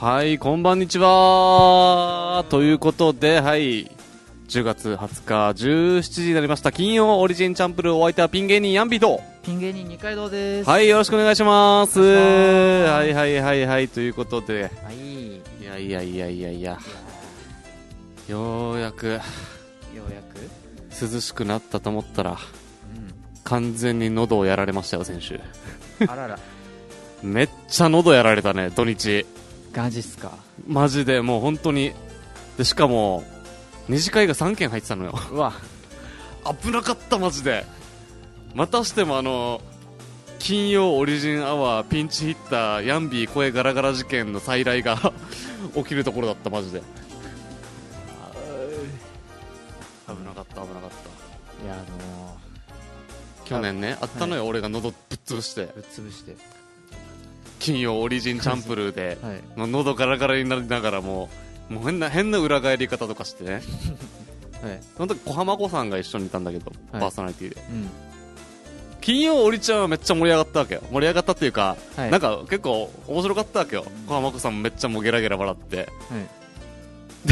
はい、こんばんにちはということで、はい、10月20日17時になりました。金曜オリジンチャンプル、お相手はピン芸人ヤンビーとピン芸人二階堂です。 はい、よろしくお願いします。はいはいはいはい、ということで、 はい、 ようやく涼しくなったと思ったら、完全に喉をやられましたよ、先週。 あらら。 めっちゃ喉やられたね、土日。 ガジっすか。 マジでもう本当に。で、しかも二次会が3件入ってたのよ。 うわ、 危なかった、マジで。またしても金曜オリジンアワーピンチヒッターヤンビー声ガラガラ事件の再来が起きるところだった、マジで。危なかった。 いや去年ね、あったのよ、俺が喉ぶっ潰してぶっ潰して金曜オリジンチャンプルーで、 はい、 喉ガラガラになりながらもう変な裏返り方とかしてね、 はい、 その時小浜子さんが一緒にいたんだけど、 はい、 パーソナリティで、金曜オリちゃんはめっちゃ盛り上がったわけよ。盛り上がったっていうか、 はい、 なんか結構面白かったわけよ。小浜子さんもめっちゃもうゲラゲラ笑って、 はい、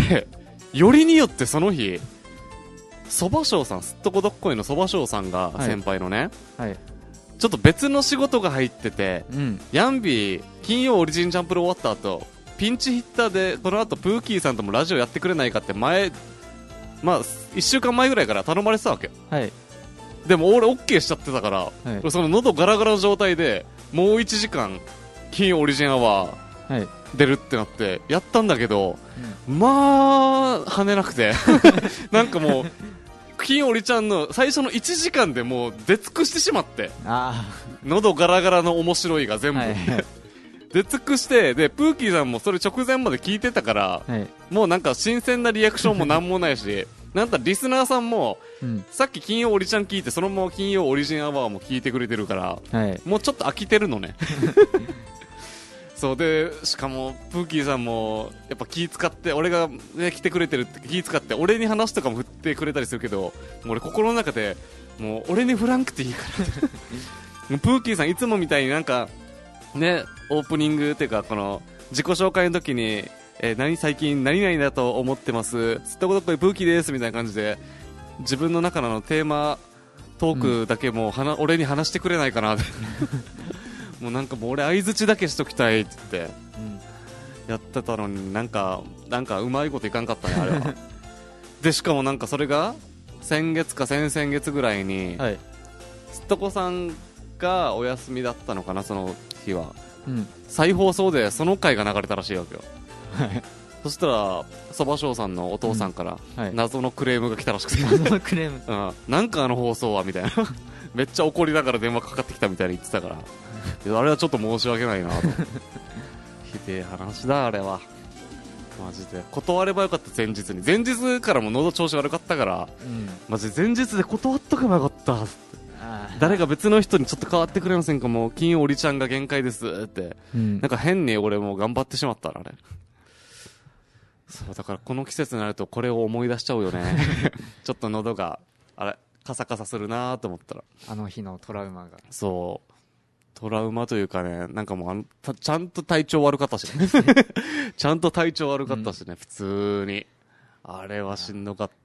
で、よりによってその日そばしょうさん、すっとこどっこいのそばしょうさんが、先輩のね、 はい、 ちょっと別の仕事が入ってて、ヤンビー金曜オリジンチャンプル終わった後ピンチヒッターでこの後プーキーさんともラジオやってくれないかって1週間前ぐらいから頼まれてたわけ、 はい、 でも俺 OK しちゃってたから、 はい、 その喉ガラガラの状態でもう1時間金曜オリジンアワー、はい、出るってなってやったんだけど、まあ跳ねなくてなんかもう金オリちゃんの最初の1時間でもう出尽くしてしまって、喉ガラガラの面白いが全部、はいはい、出尽くして、でプーキーさんもそれ直前まで聞いてたから、はい、もうなんか新鮮なリアクションもなんもないしなんだリスナーさんも、さっき金曜オリちゃん聞いてそのまま金曜オリジンアワーも聞いてくれてるから、はい、もうちょっと飽きてるのねそうで、しかもプーキーさんもやっぱ気使って俺が、ね、来てくれてるって気使って俺に話とかも振ってくれたりするけど、もう俺心の中でもう俺に振らんくていいからってプーキーさんいつもみたいになんかね、オープニングっていうかこの自己紹介の時に、最近何々だと思ってます、すったことっこいプーキーですみたいな感じで自分の中のテーマトークだけも俺に話してくれないかなってもうなんかもう俺相づちだけしときたいって言って、やってたのになんかうまいこといかんかったね、あれはでしかもなんかそれが先月か先々月ぐらいに、はい、すっとこさんがお休みだったのかな、その日は、再放送でその回が流れたらしいわけよ、はい、そしたらそばしょうさんのお父さんから、謎のクレームが来たらしくて謎のクレーム、 なんかあの放送はみたいなめっちゃ怒りながら電話かかってきたみたいに言ってたからあれはちょっと申し訳ないなとひでえ話だあれは、マジで断ればよかった。前日からも喉調子悪かったから、マジで前日で断っとけばよかったって、誰か別の人にちょっと変わってくれませんか、もう金曜オリちゃんが限界ですって、なんか変に俺も頑張ってしまったらねそうだからこの季節になるとこれを思い出しちゃうよねちょっと喉があれカサカサするなと思ったら、 あの日のトラウマが、 そうトラウマというかね、なんかもうちゃんと体調悪かったしねちゃんと体調悪かったしね、普通にあれはしんどかった。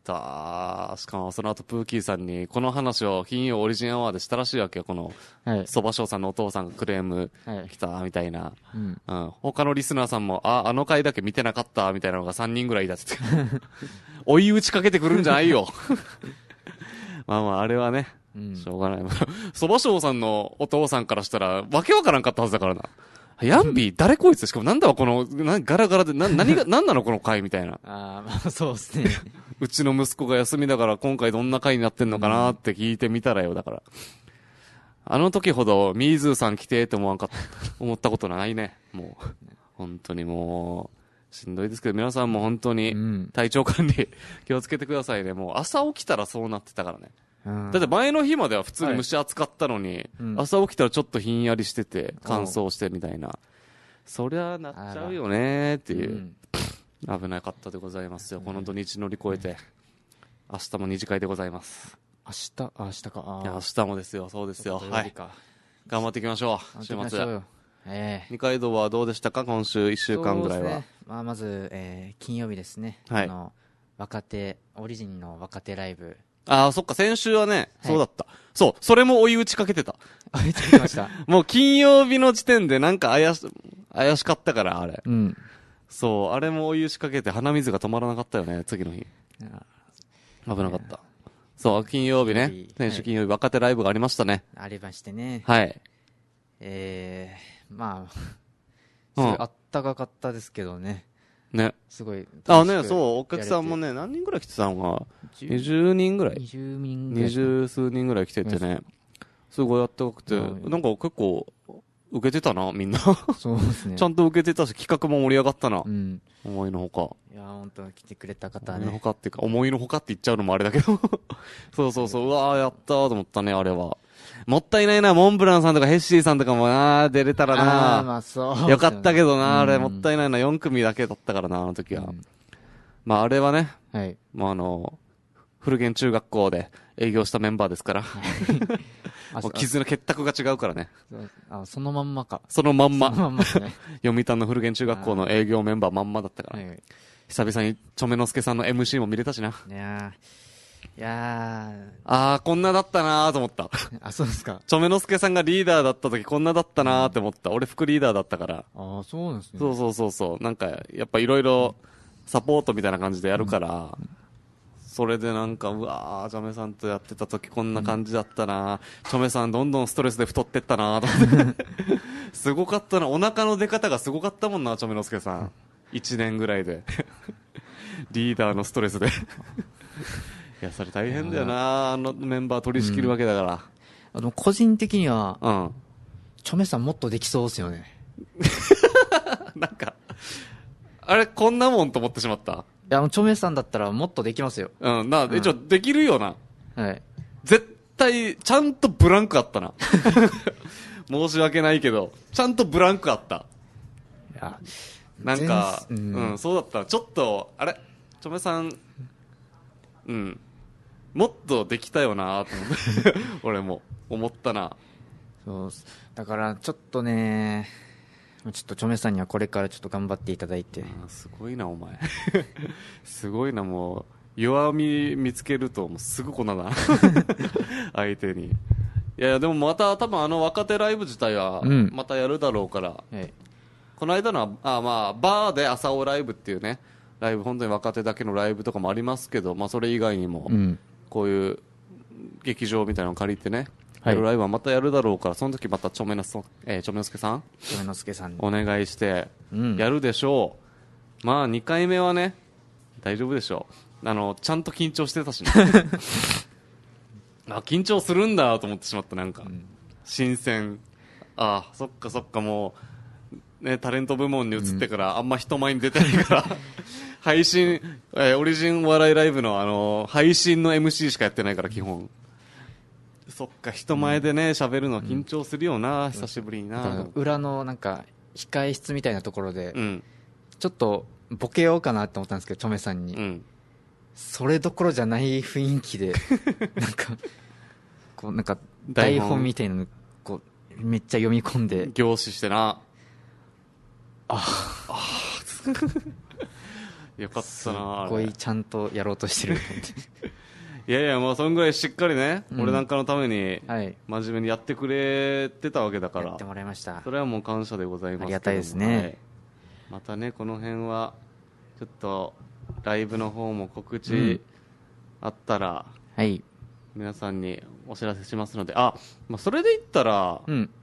しかもその後プーキーさんにこの話を金曜オリジンアワーでしたらしいわけよ、このそばしょうさんのお父さんがクレーム来たみたいな、他のリスナーさんもあの回だけ見てなかったみたいなのが3人ぐらいいたって追い打ちかけてくるんじゃないよまああれはね、しょうがないそばしょうさんのお父さんからしたらわけわからんかったはずだからな。ヤンビー誰こいつ、しかもなんだわこのガラガラで何が何なのこの回みたいなまあそうですねうちの息子が休みだから今回どんな回になってんのかなって聞いてみたらよ、だからあの時ほどミーズーさん来てって思ったことないね。もう本当にもうしんどいですけど、皆さんも本当に体調管理気をつけてくださいね。もう朝起きたらそうなってたからね。だって前の日までは普通に蒸し暑かったのに、朝起きたらちょっとひんやりしてて乾燥してみたいな、そりゃなっちゃうよねっていう、危なかったでございますよ。この土日乗り越えて、明日も二次会でございます。 明日か、 いや明日もですよ。そうですよ。はい、頑張っていきましょう。週末二階堂はどうでしたか、今週1週間ぐらいは。 ね、まず、金曜日ですね、 はい、 若手オリジンの若手ライブ。 ああ、そっか、先週はね、そうだった。そう、それも追い打ちかけてた。 追い打ちかけました。 もう金曜日の時点でなんか怪しかったから、あれ。 うん。 そう、あれも追い打ちかけて鼻水が止まらなかったよね、次の日。危なかった。そう、金曜日ね。先週金曜日、若手ライブがありましたね。 ありましてね。 はい。 まあ、すごいあったかかったですけどね。 ね。 すごい。 あ、ね、そう、お客さんもね、何人ぐらい来てたのかな ?20 人ぐらい ?20 人ぐらい。 20数人ぐらい来ててね。すごいあったかくて、なんか結構、受けてたな、みんな。 そうですね。 ちゃんと受けてたし、企画も盛り上がったな。 うん。 思いのほか。 いや、本当来てくれた方ね。 思いのほかっていうか、思いのほかって言っちゃうのもあれだけど。そうそうそう、うわー、やったーと思ったね、あれは。もったいないな、モンブランさんとかヘッシーさんとかもな、出れたらな。 まあそう。 よかったけどな、あれ、もったいないな、4組だけだったからな、あの時は。まあ、あれはね、 はい。 まあ古源中学校で営業したメンバーですから。もう傷の結託が違うからね。 そのまんまか。 そのまんま。 そのまんまですね。 読谷の古源中学校の営業メンバーまんまだったから。久々にチョメノスケさんの MC も見れたしな。 いやー。こんなだったなーと思った。 そうですか。 チョメノスケさんがリーダーだった時こんなだったなーって思った。俺副リーダーだったから。 そうなんですね。 そう。なんか、やっぱいろいろサポートみたいな感じでやるから、それでなんか、うわー、チョメさんとやってた時こんな感じだったな、チョメさんどんどんストレスで太ってったなと思って。すごかったな。お腹の出方がすごかったもんな、チョメノスケさん。1年ぐらいで。リーダーのストレスで。いや、それ大変だよな、あのメンバー取り仕切るわけだから。 個人的には、チョメさんもっとできそうですよね。 なんか、あれ、こんなもんと思ってしまった。 いや、チョメさんだったらもっとできますよ。 一応できるよな。 はい。 絶対、ちゃんとブランクあったな。申し訳ないけど、ちゃんとブランクあった。 いや、 なんか、そうだった。ちょっと、あれ、チョメさん、もっとできたよなと思って。俺も、思ったな。 そう、だから、ちょっとね、ちょっとチョメさんにはこれからちょっと頑張っていただいて。 すごいな、お前。すごいな、もう、弱み見つけると、もうすぐこんなだ。相手に。いや、でもまた多分若手ライブ自体は、またやるだろうから。この間のは、バーで朝尾ライブっていうね、ライブ、本当に若手だけのライブとかもありますけど、それ以外にも、こういう劇場みたいなのを借りてね、やるライブはまたやるだろうから、その時またチョメノスケさんチョメノスケさんお願いして、やるでしょう。2回目はね、大丈夫でしょう。ちゃんと緊張してたしね。緊張するんだと思ってしまった、なんか。新鮮。そっか、もう、ね、タレント部門に移ってから、あんま人前に出てないから、配信、オリジン笑いライブの配信の MC しかやってないから、基本。そっか、人前でね、喋るの緊張するよな、久しぶりにな。 裏のなんか、控え室みたいなところで、ちょっとボケようかなって思ったんですけど、チョメさんに。それどころじゃない雰囲気で、なんか、台本みたいなの、めっちゃ読み込んで。 凝視してな。よかったな。 すごいちゃんとやろうとしてる。 いや、そんぐらいしっかりね、俺なんかのために、真面目にやってくれてたわけだから。 やってもらいました。 それはもう感謝でございます。 ありがたいですね。 またね、この辺は、ちょっと、ライブの方も告知あったら、皆さんにお知らせしますので、それで言ったら、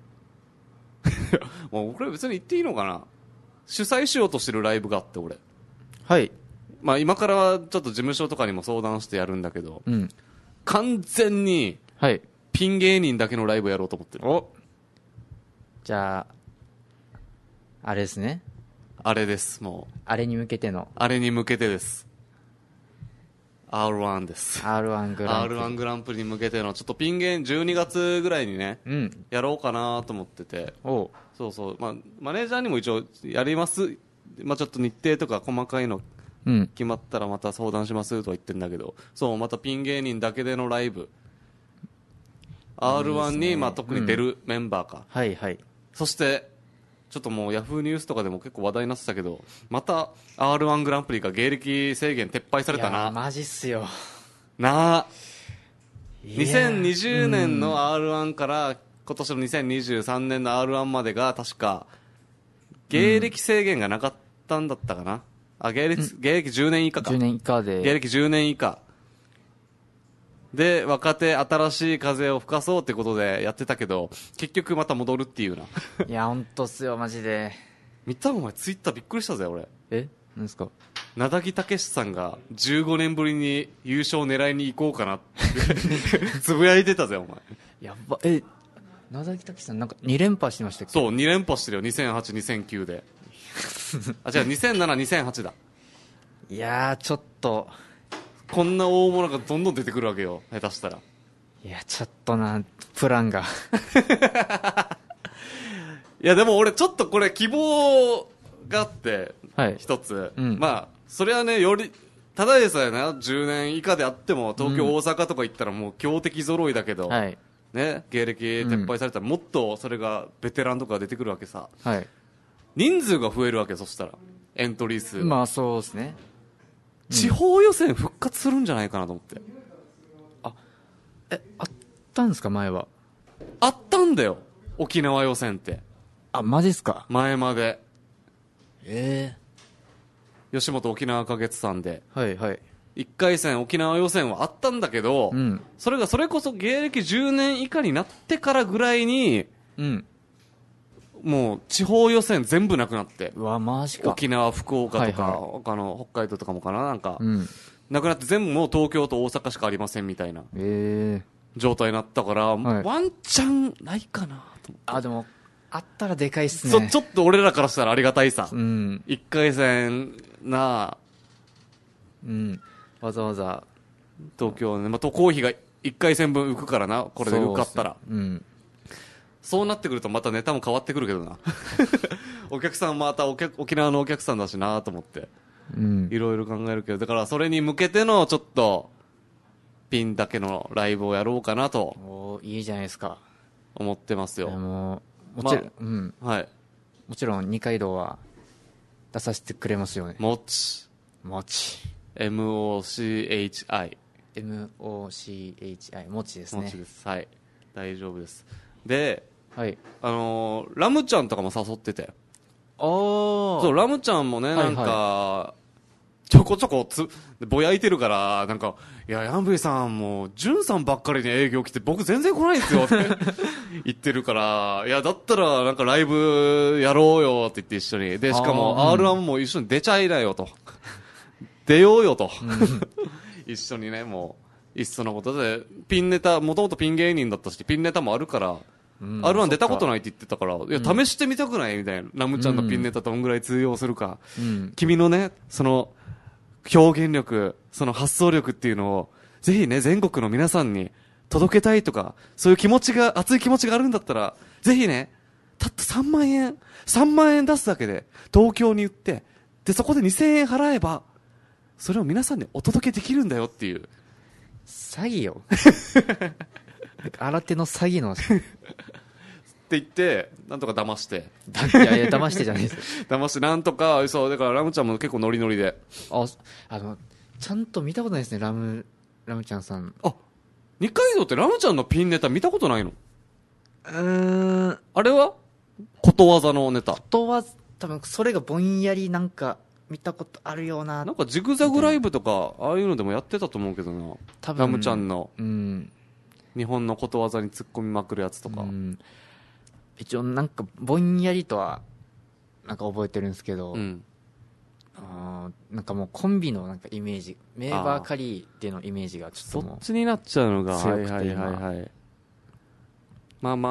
もうこれ別に言っていいのかな、主催しようとしてるライブがあって、俺。今からはちょっと事務所とかにも相談してやるんだけど、完全に、ピン芸人だけのライブやろうと思ってる。 じゃあ、あれですね。 あれです、もう。 あれに向けての。 あれに向けてです。R1 です。 R1 グランプリ。 R1 グランプリに向けての、ちょっとピン芸人12月ぐらいにね、やろうかなと思ってて。そう。マネージャーにも一応やります。ちょっと日程とか細かいの決まったらまた相談しますとは言ってるんだけど、またピン芸人だけでのライブ。R1 に特に出るメンバーか。そして、 ちょっともうヤフーニュースとかでも結構話題になってたけど、また R1 グランプリが芸歴制限撤廃されたな。 マジっすよなあ。2020年の R1 から今年の2023年の R1 までが確か芸歴制限がなかったんだったかな。芸歴10年以下か。 10年以下で。 芸歴10年以下。で、若手新しい風を吹かそうってことでやってたけど、結局また戻るっていうな。 いや、ほんとっすよ、マジで。 見た？お前ツイッターびっくりしたぜ、俺。 何ですか？ 名木武さんが15年ぶりに優勝狙いに行こうかなってつぶやいてたぜ、お前。 やば、名木武さんなんか2連覇してましたっけ？ そう、2連覇してるよ、2008、2009で。あ、違う、2007、2008だ。 いやー、ちょっと。 こんな大物がどんどん出てくるわけよ、下手したら。 いや、ちょっとな、プランが。 いや、でも俺ちょっとこれ希望があって、 はい、 一つ。 うん、 まあ、それはね、ただでさえな、10年以下であっても、東京、大阪とか行ったらもう強敵揃いだけど、 はい、 ね、芸歴撤廃されたらもっとそれがベテランとか出てくるわけさ。 はい。 人数が増えるわけ、そしたら。エントリー数。 まあそうですね。 地方予選復活するんじゃないかなと思って。 あったんですか、前は。 あったんだよ、沖縄予選って。 マジっすか。 前まで。 吉本沖縄花月さんで。 はいはい。 1回戦沖縄予選はあったんだけど、それがそれこそ芸歴10年以下になってからぐらいに、もう地方予選全部なくなって。 うわ、マジか。 沖縄、福岡とか、他の北海道とかもかな、なんか、なくなって全部もう東京と大阪しかありませんみたいな状態になったから、ワンチャンないかなと思って。 でも、あったらでかいっすね。 ちょっと俺らからしたらありがたいさ。1回戦な、 わざわざ東京ね、渡航費が1回戦分浮くからな、これで受かったら。そうなってくるとまたネタも変わってくるけどな。お客さんまた沖縄のお客さんだしなと思って、いろいろ考えるけど、だからそれに向けてのちょっとピンだけのライブをやろうかなと。 いいじゃないですか。 思ってますよ。 もちろん、 はい。 もちろん二階堂は出させてくれますよね。 もち。MOCHI。 MOCHI。もちですね。 もちです。はい。大丈夫です。で、 はい。 ラムちゃんとかも誘ってて。そう、ラムちゃんもね、なんか、ちょこちょこぼやいてるから、なんか、いや、ヤンブイさんもう、ジュンさんばっかりに営業来て、僕全然来ないんですよって言ってるから、いや、だったら、なんかライブやろうよって言って一緒に。で、しかも R1 も一緒に出ちゃいなよと。出ようよと。一緒にね、もう、いっそのことで、ピンネタ、もともとピン芸人だったし、ピンネタもあるから、R1 出たことないって言ってたから、いや、試してみたくないみたいな。ラムちゃんのピンネタどんぐらい通用するか。君のね、その、表現力、その発想力っていうのを、ぜひね、全国の皆さんに届けたいとか、そういう気持ちが、熱い気持ちがあるんだったら、ぜひね、たった3万円出すだけで、東京に行って、で、そこで2000円払えば、それを皆さんにお届けできるんだよっていう。 詐欺よ。新手の詐欺の。 って言って、なんとか騙して。 いやいや、騙してじゃないです。 騙して、なんとか、そう、だからラムちゃんも結構ノリノリで。 ちゃんと見たことないですね、ラムちゃんさん。 二階堂ってラムちゃんのピンネタ見たことないの？あれはことわざのネタ。 ことわざ、多分それがぼんやりなんか見たことあるような。 なんかジグザグライブとか、ああいうのでもやってたと思うけどな。多分ラムちゃんの、日本のことわざに突っ込みまくるやつとか。 一応なんかぼんやりとはなんか覚えてるんですけど、なんかもうコンビのなんかイメージ、メーバーカリーっていうのイメージがちょっともうそっちになっちゃうのが強くて、 はいま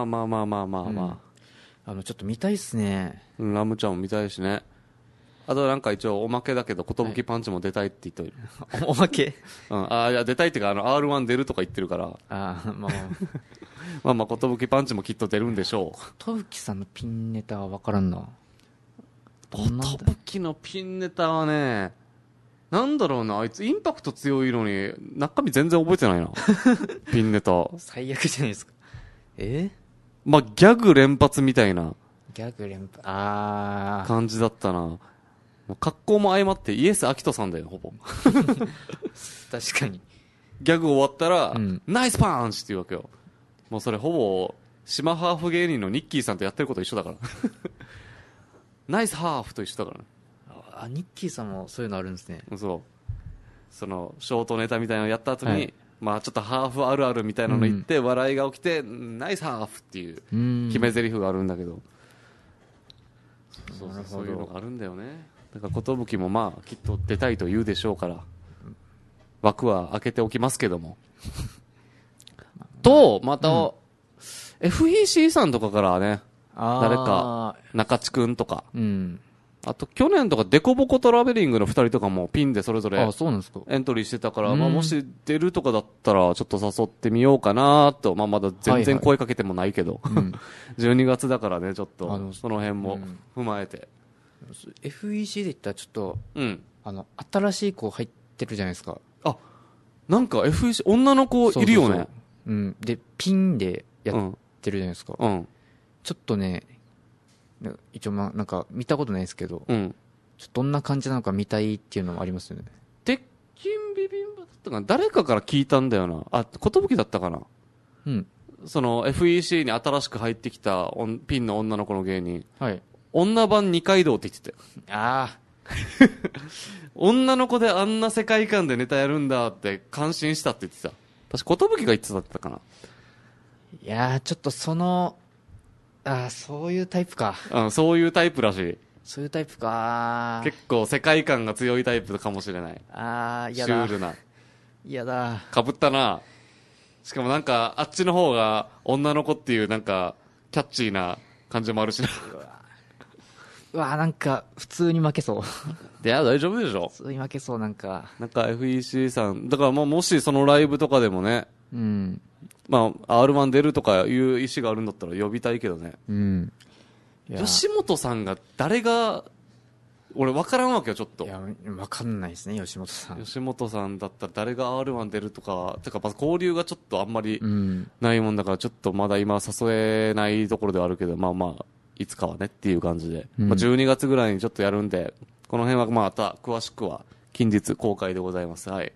あ、 ちょっと見たいっすね。 ラムちゃんも見たいしね。あとなんか一応おまけだけど寿パンチも出たいって言ってる、 おまけ。 いや出たいっていうかR1 出るとか言ってるから。まあ寿パンチもきっと出るんでしょう。 寿さんのピンネタは分からんな。 寿のピンネタはね、なんだろうな、あいつインパクト強いのに中身全然覚えてないな。ピンネタ最悪じゃないですか。 まあギャグ連発みたいなギャグ連発、 感じだったな。もう格好も相まってイエス・アキトさんだよ、ほぼ。 確かに。 ギャグ終わったら、ナイスパンチって言うわけよ。もうそれほぼ、島ハーフ芸人のニッキーさんとやってること一緒だから。ナイスハーフと一緒だからね。 ニッキーさんもそういうのあるんですね。 そう。その、ショートネタみたいなのをやった後に、まあちょっとハーフあるあるみたいなの言って、笑いが起きて、ナイスハーフっていう決め台詞があるんだけど。そういうのがあるんだよね。だから寿もまあきっと出たいと言うでしょうから、枠は開けておきますけども。と、また、FEC さんとかからね、誰か、中地くんとか、あと去年とかデコボコトラベリングの2人とかもピンでそれぞれエントリーしてたから、まあもし出るとかだったらちょっと誘ってみようかなと、まあまだ全然声かけてもないけど、12月だからね、ちょっとその辺も踏まえて。 FEC で言ったらちょっと、新しい子入ってるじゃないですか。 なんか FEC、女の子いるよね。 で、ピンでやってるじゃないですか。ちょっとね、一応なんか見たことないですけど、ちょっとどんな感じなのか見たいっていうのもありますよね。 鉄筋ビビンバだったかな、誰かから聞いたんだよな。寿だったかな。その FEC に新しく入ってきたピンの女の子の芸人。女版二階堂って言ってたよ。女の子であんな世界観でネタやるんだって感心したって言ってた。私、寿が言ってたかな。 いやー、ちょっとそういうタイプか。 そういうタイプらしい。 そういうタイプか。 結構世界観が強いタイプかもしれない。 嫌だ。 シュールな。 嫌だ。 かぶったな。しかもなんか、あっちの方が女の子っていうなんか、キャッチーな感じもあるしな。 なんか、普通に負けそう。 いや、大丈夫でしょ。 普通に負けそう、なんか FEC さん、だからもしそのライブとかでもね、まあ、R1 出るとかいう意思があるんだったら呼びたいけどね。吉本さんが俺分からんわけよ、ちょっと。 いや、分かんないですね、吉本さん。 吉本さんだったら誰が R1 出るとか、てか、交流がちょっとあんまりないもんだから、ちょっとまだ今誘えないところではあるけど、まあまあ、いつかはねっていう感じで。まあ、12月ぐらいにちょっとやるんで、この辺はまた詳しくは近日公開でございます。はい。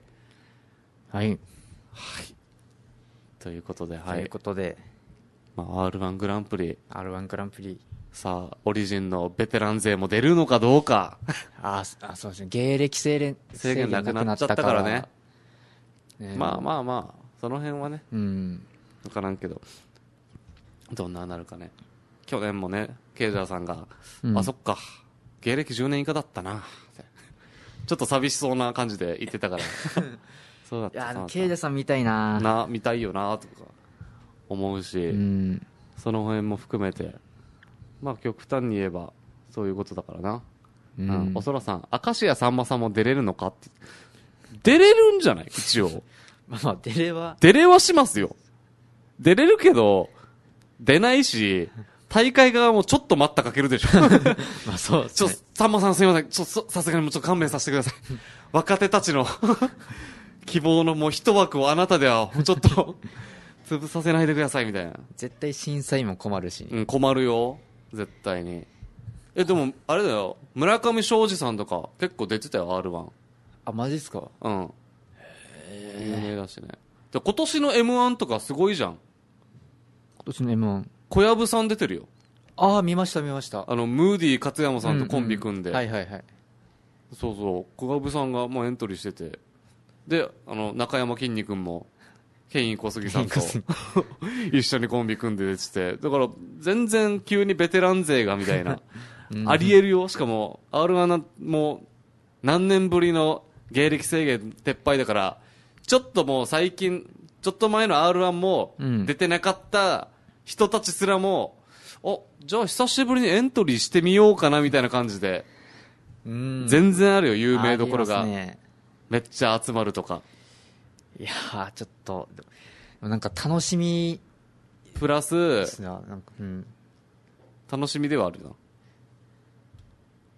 ということで、まあ、R1 グランプリ。さあ、オリジンのベテラン勢も出るのかどうか。 そうですね。芸歴制限なくなっちゃったからね。まあ、その辺はね。わからんけど。どんななるかね。去年もね、ケイジャーさんが、そっか、芸歴10年以下だったな。ちょっと寂しそうな感じで言ってたから。そうだった。 ケイジャーさん見たいな。 見たいよな、とか思うし、その辺も含めて、まあ極端に言えば、そういうことだからな。おそらさん、明石家さんまさんも出れるのかって。出れるんじゃない一応。 まあ、出れはしますよ。出れるけど、出ないし、大会側もちょっと待ったかけるでしょ。 まあそうですね。 さんまさんすいません。さすがにもうちょっと勘弁させてください。若手たちの希望のもう一枠をあなたではちょっと潰させないでくださいみたいな。 絶対審査員も困るし。 困るよ。絶対に。でも、あれだよ。村上昌司さんとか結構出てたよ、R1。 マジっすか？ 有名だしね。で、今年の M1 とかすごいじゃん。 今年の M1。 小籔さん出てるよ。 見ました。 ムーディ勝山さんとコンビ組んで。そうそう。小籔さんがもうエントリーしてて。で、中山きんに君も、ケイン小杉さんと一緒にコンビ組んで出てて。だから、全然急にベテラン勢がみたいな。ありえるよ。しかも、R1 もう、何年ぶりの芸歴制限撤廃だから、ちょっともう最近、ちょっと前の R1 も出てなかった人たちすらも、じゃあ久しぶりにエントリーしてみようかなみたいな感じで、全然あるよ、有名どころが。めっちゃ集まるとか。 いやー、ちょっと、なんか楽しみ。 プラス、 なんか、 楽しみではあるな。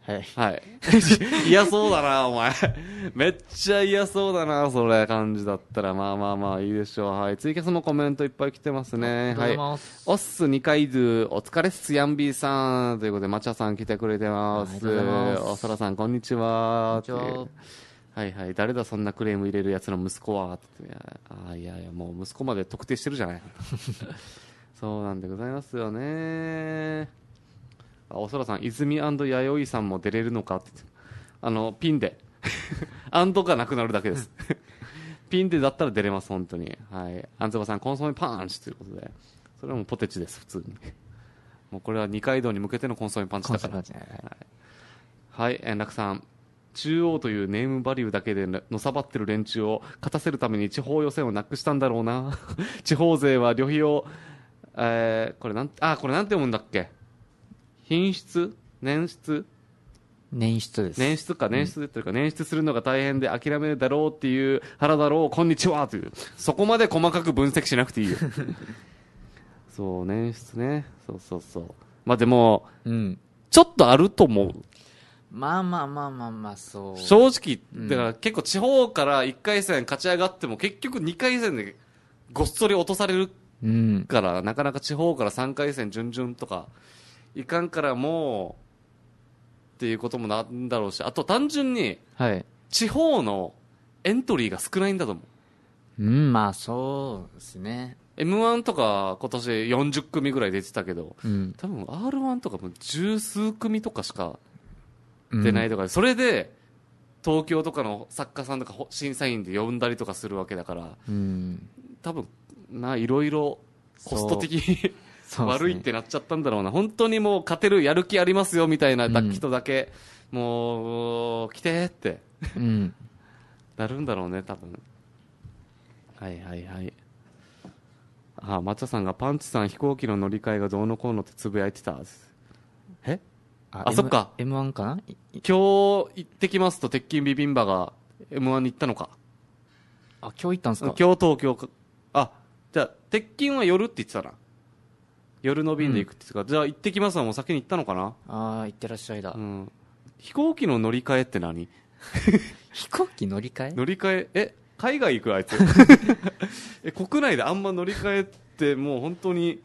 はい。嫌そうだな、お前。めっちゃ嫌そうだな、それ、感じだったら。まあまあまあ、いいでしょう。はい。ツイキャスもコメントいっぱい来てますね。はい。オッス2回ドゥ、お疲れっす、ヤンビーさん。ということで、マチャさん来てくれてます。おそらさん、こんにちは。こんにちは。はいはい。誰だ、そんなクレーム入れるやつの息子は。いやいや、もう息子まで特定してるじゃない。そうなんでございますよね。おそらさん、泉弥生さんも出れるのかって、ピンでアンドがなくなるだけですピンでだったら出れます、本当に。はい。アンズバさん、コンソメパンチということで、それはもうポテチです、普通に。もうこれは二階堂に向けてのコンソメパンチだから。はい、円楽さん、中央というネームバリューだけでのさばってる連中を勝たせるために地方予選をなくしたんだろうな地方勢は旅費を、これなんて読むんだっけ。年出です年出か、年出っていうか、年出するのが大変で諦めるだろうっていう腹だろう、こんにちはという、そこまで細かく分析しなくていいよそう、年出ね、そうまあでも、ちょっとあると思う。 まあそう正直、だから結構地方から1回戦勝ち上がっても結局2回戦でごっそり落とされるから、なかなか地方から3回戦準々とかいかんからもうっていうこともなんだろうし、あと単純に地方のエントリーが少ないんだと思う。 まあそうですね。 M1 とか今年40組ぐらい出てたけど、多分 R1 とかも十数組とかしか出ないとか、それで東京とかの作家さんとか審査員で呼んだりとかするわけだから、多分いろいろコスト的に悪いってなっちゃったんだろうな。本当にもう勝てる、やる気ありますよみたいな人だけ、もう来てってなるんだろうね、多分。はい抹茶さんがパンチさん飛行機の乗り換えがどうのこうのってつぶやいてた。そっか M1 かな。 今日行ってきますと鉄筋ビビンバが M1 に行ったのか。 今日行ったんですか。 今日東京か。じゃあ鉄筋は夜って言ってたな。夜の便で行くって言ってたから、じゃあ行ってきますはもう先に行ったのかな。 行ってらっしゃいだ。 飛行機の乗り換えって何飛行機乗り換え、 乗り換え、海外行くあいつ国内であんま乗り換えってもう本当に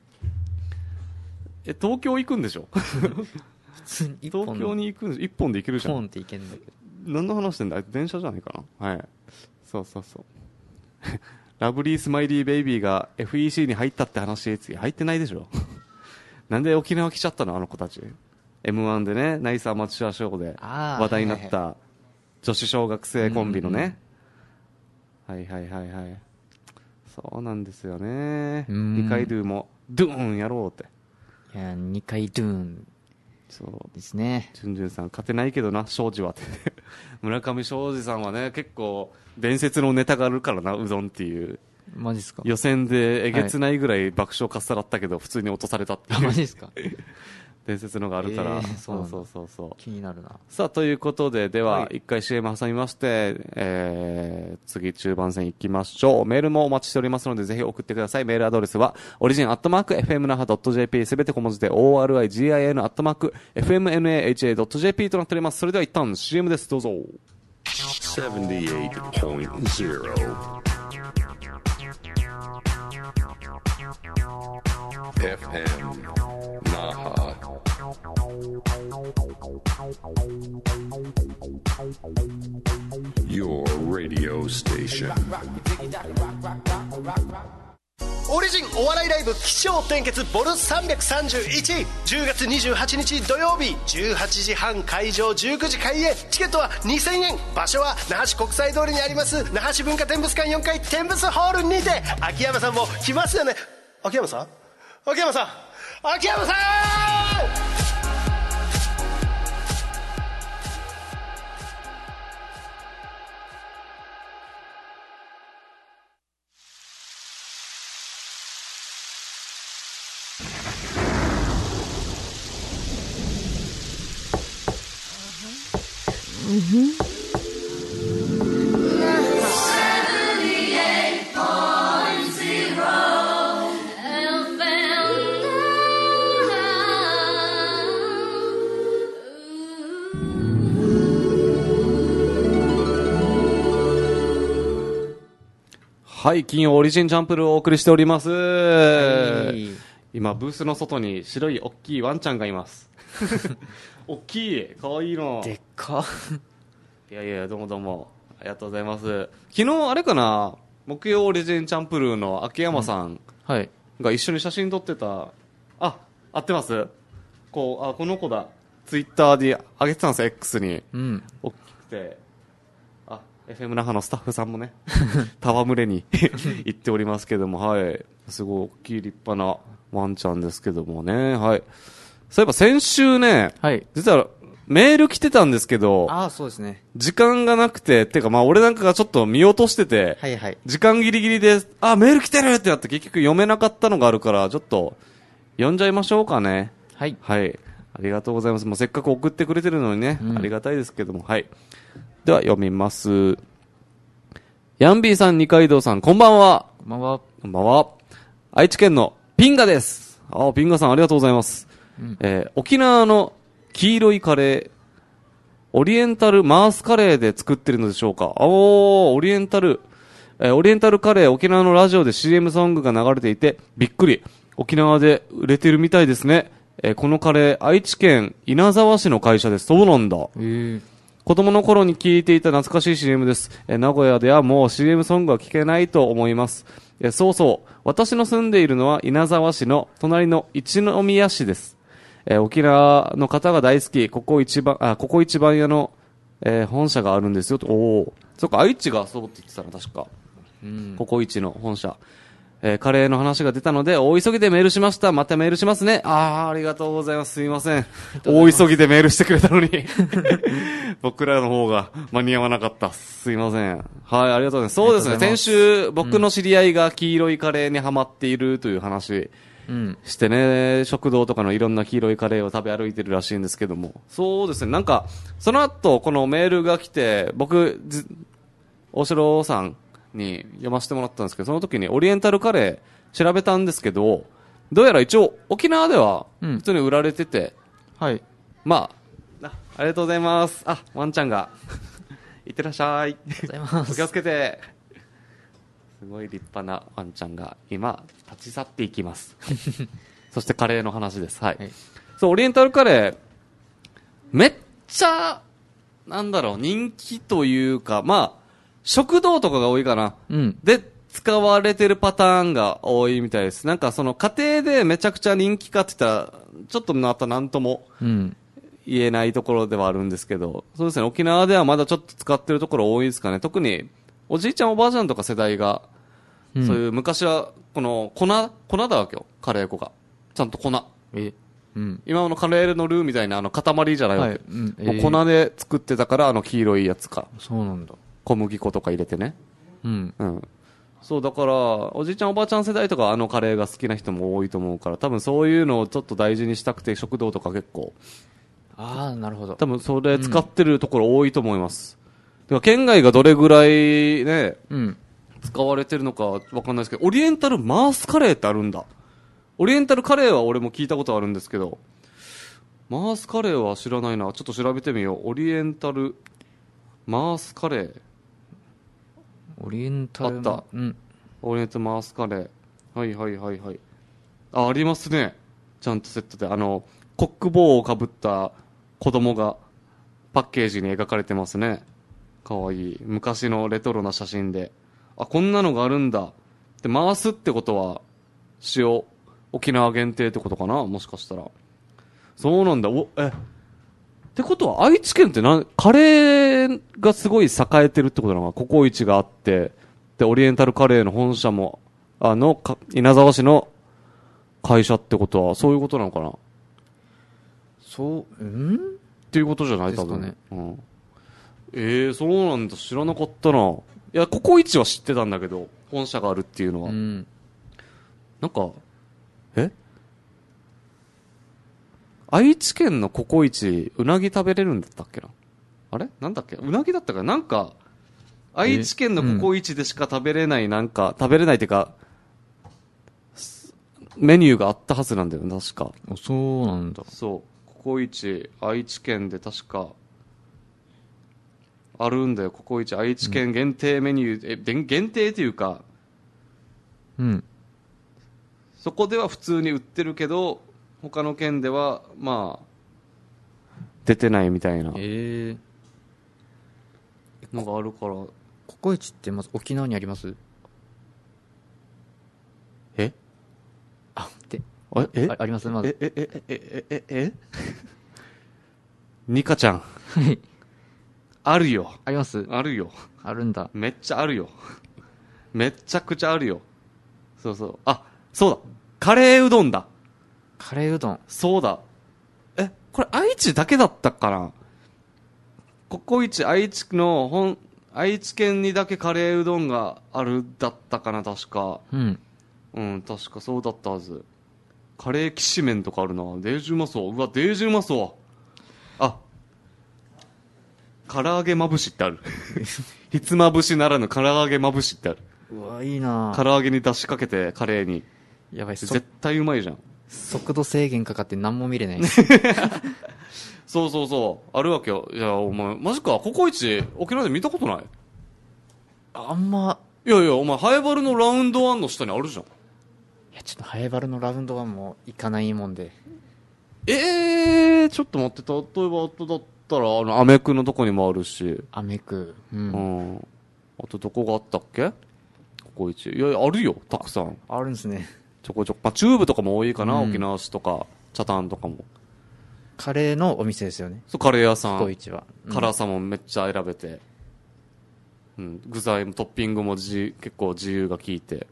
東京行くんでしょ普通に東京に行くんでしょ。一本で行けるじゃん。 ポンって行けんだけど。 何の話してんだ、電車じゃないかな。はい、そうラブリースマイリーベイビーが FEC に入ったって話、入ってないでしょなんで沖縄来ちゃったのあの子たち。 M1 でね、ナイスアマチュアショーで話題になった女子小学生コンビのね、はいそうなんですよね。二階ドゥもドゥーンやろうって。 いや、二階ドゥーンそうですね。 ジュンジュンさん勝てないけどな庄司はって村上庄司さんはね結構伝説のネタがあるからな、うどんっていう。 マジっすか。 予選でえげつないぐらい爆笑かっさらったけど、普通に落とされたっていうマジっすか伝説のがあるから、 そう気になるな。 さあということで、では一回 CM 挟みまして、次中盤戦いきましょう。メールもお待ちしておりますのでぜひ送ってください。メールアドレスはオリジン@fmnaha.jp、 すべて小文字で origin@fmnaha.jp となっております。それでは一旦 CM です、どうぞ。 78.0 FM Naha. Your radio station. オリジンお笑いライブ起承転結ボル331、 10月28日土曜日18時半会場、19時開演。チケットは2000円。場所は那覇市国際通りにあります那覇市文化展物館4階展物ホールにて。秋山さんも来ますよね。秋山さん、秋山さん、秋山さん。 はい、金曜オリジンチャンプルをお送りしております。今、ブースの外に白い大きいワンちゃんがいます。大きい、かわいいの。 でっか。 いやいや、どうもどうも。ありがとうございます。昨日、あれかな、木曜オリジンチャンプルーの秋山さんが一緒に写真撮ってた、あ、合ってます？この子だ。ツイッターで上げてたんですよ、X に。 うん。 大きくて。FM 那覇のスタッフさんもね、戯れに行っておりますけども、はい。すごい大きい立派なワンちゃんですけどもね、はい。そういえば先週ね、 はい。 実はメール来てたんですけど、 そうですね。 時間がなくて、てか俺なんかがちょっと見落としてて、 はいはい。 時間ギリギリで、メール来てるってなって結局読めなかったのがあるから、ちょっと読んじゃいましょうかね。 はい。 はい。ありがとうございます。もうせっかく送ってくれてるのにね、ありがたいですけども、はい。では読みます。ヤンビーさん、二階堂さん、こんばんは。 こんばんは。 こんばんは。愛知県のピンガです。ピンガさんありがとうございます。沖縄の黄色いカレー、オリエンタルマースカレーで作ってるのでしょうか。オリエンタルカレー、沖縄のラジオで CM ソングが流れていて、びっくり。沖縄で売れてるみたいですね。このカレー、愛知県稲沢市の会社です。そうなんだ。子供の頃に聴いていた懐かしい CM です。名古屋ではもう CM ソングは聴けないと思います。そうそう。私の住んでいるのは稲沢市の隣の一宮市です。沖縄の方が大好き、ここ一番屋の、本社があるんですよと。そっか、愛知がそうって言ってたな、確か。ここ一の本社。カレーの話が出たので、大急ぎでメールしました。またメールしますね。ありがとうございます。すいません。大急ぎでメールしてくれたのに。僕らの方が間に合わなかった。すいません。はい、ありがとうございます。そうですね。先週、僕の知り合いが黄色いカレーにハマっているという話してね、食堂とかのいろんな黄色いカレーを食べ歩いてるらしいんですけども。そうですね。なんか、その後、このメールが来て、僕、大城さん、に読ませてもらったんですけど、その時にオリエンタルカレー調べたんですけど、どうやら一応沖縄では普通に売られてて、 はい。 ありがとうございます。ワンちゃんがいってらっしゃい。 ありがとうございます。 お気をつけて。すごい立派なワンちゃんが今立ち去っていきます。そしてカレーの話です。はい。そう、オリエンタルカレーめっちゃ人気というか、食堂とかが多いかな。で、使われてるパターンが多いみたいです。なんかその家庭でめちゃくちゃ人気かって言ったら、ちょっとまたなんとも言えないところではあるんですけど、そうですね、沖縄ではまだちょっと使ってるところ多いですかね。特に、おじいちゃんおばあちゃんとか世代が、そういう昔は、この粉だわけよ。カレー粉が。ちゃんと粉。今のカレーのルーみたいな塊じゃないわけ。もう粉で作ってたから黄色いやつか。 そうなんだ。 小麦粉とか入れてね。そう、だから、おじいちゃんおばあちゃん世代とかカレーが好きな人も多いと思うから、多分そういうのをちょっと大事にしたくて、食堂とか結構。 なるほど。 多分それ使ってるところ多いと思います。だから県外がどれぐらいね、使われてるのかわかんないですけど、オリエンタルマースカレーってあるんだ。オリエンタルカレーは俺も聞いたことあるんですけど、マースカレーは知らないな。ちょっと調べてみよう。オリエンタルマースカレー。 オリエンタル。 あった。オリエンタルマースカレー。はい。ありますね。ちゃんとセットで。コック帽をかぶった子供がパッケージに描かれてますね。かわいい。昔のレトロな写真で。こんなのがあるんだ。で、回すってことは、沖縄限定ってことかな、もしかしたら。そうなんだ。ってことは愛知県ってカレーがすごい栄えてるってことなのか、ココイチがあって、で、オリエンタルカレーの本社も、稲沢市の会社ってことは、そういうことなのかな。っていうことじゃない多分ね。そうなんだ。知らなかったな。いや、ココイチは知ってたんだけど、本社があるっていうのは。なんか、愛知県のココイチ、うなぎ食べれるんだったっけな。あれなんだっけ、うなぎだったかな。なんか、愛知県のココイチでしか食べれない、食べれないっていうか、メニューがあったはずなんだよ、確か。 そうなんだ。 そう。ココイチ、愛知県で確か、あるんだよ、ココイチ。愛知県限定メニュー、限定っていうか、 うん。 そこでは普通に売ってるけど他の県ではまあ出てないみたいなのがあるから。 ココイチってまず沖縄にあります？ えあ、で、ありますまず。 ニカちゃん。 はい。 あるよ。 あります？ あるよ。 あるんだ。 めっちゃあるよ。めちゃくちゃあるよ。そうそう。あ、そうだ。カレーうどんだ。 カレーうどん。 そうだ。これ愛知だけだったかな。ココイチ愛知の愛知県にだけカレーうどんがあるだったかな、確か。 うん。 うん、確かそうだったはず。カレーきしめんとかあるな。デージうまそう。うわ、デージうまそう。あ、唐揚げまぶしってある。ひつまぶしならぬ唐揚げまぶしってある。 うわ、いいな。 唐揚げに出しかけてカレーに。 やばい、 絶対うまいじゃん。 速度制限かかって何も見れないです。 そうそうそう。あるわけよ。いや、お前、マジか。ココイチ、沖縄で見たことない？ あんま。 いやいや、お前、ハエバルのラウンドワンの下にあるじゃん。 いや、ちょっとハエバルのラウンドワンも行かないもんで。 ちょっと待って、例えば、あとだったら、アメクのとこにもあるし。 アメク。 うん。あとどこがあったっけ？ココイチ。いや、あるよ、たくさん。 あるんですね。 ちょこちょこ。まあ、チューブとかも多いかな、沖縄市とか、北谷とかも。 カレーのお店ですよね。 そう、カレー屋さん。 ココイチは。 辛さもめっちゃ選べて。うん。具材もトッピングも結構自由が効いて。